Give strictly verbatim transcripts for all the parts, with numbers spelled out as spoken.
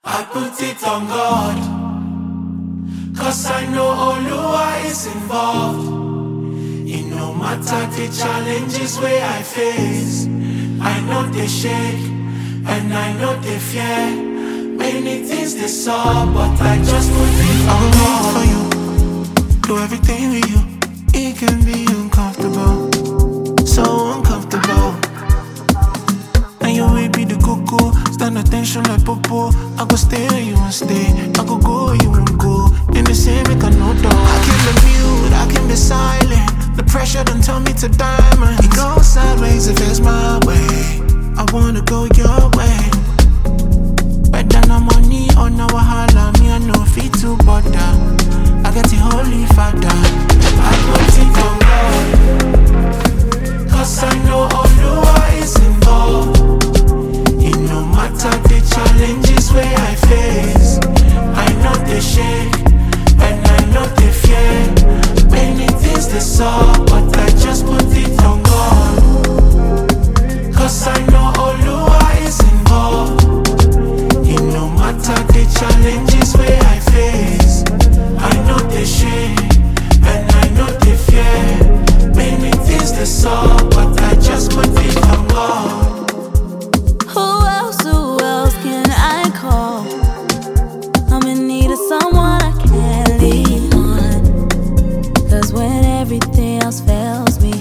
I put it on God, cause I know Oluwa is involved. It no matter the challenges where I face, I know they shake, and I know they fear. Many things they saw, but I just put it on God. I will wait for you, do everything with you. It can be uncomfortable, so uncomfortable. And you will be the cuckoo, stand attention like popo. I go stay and you won't stay, I go go you won't go. In the same make a no dog. I can be mute, I can be silent. The pressure don't tell me to diamond. It goes sideways if it's my way. I wanna go your way. Better no money or no wahala, me I no fit to bother. I get the holy father. I put it on God, cause I know Oluwa is involved. It no matter the challenges where I face, I know they shake, and I know they fear. Many things they saw, but I just put it on God, cause I know Oluwa is involved. It no matter the challenges where I face, I know they shake, and I know they fear. Many things they saw, but I just put it on God. Who else, who else can I call? I'm in need of someone I can lean on. Cause when everything else fails me,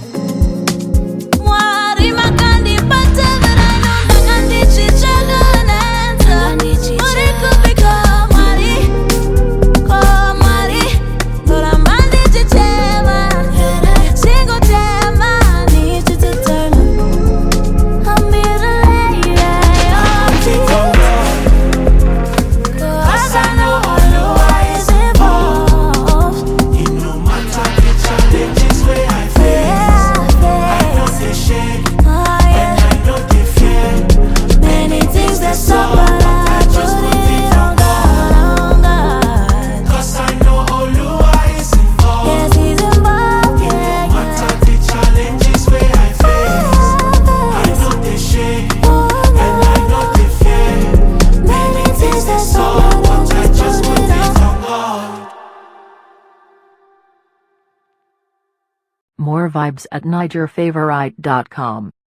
Mwari makanipata, but I know nakandichichaga na answer. But it could be called Mwari, called Mwari. But I'm bandichichema, single time I need you to turn up. I'm here to lay Put it on God, cause I know Oluwa is involved. It no matter the challenges where I face, I know they shake, and I know they fear. Many things they saw, but I just put it on God, cause I know Oluwa is involved. Yes, he's involved, It no yeah, matter the challenges where I face, I know they shake, and I know they fear. Many things they saw, but I just put it on God. More vibes at niger favorite dot com.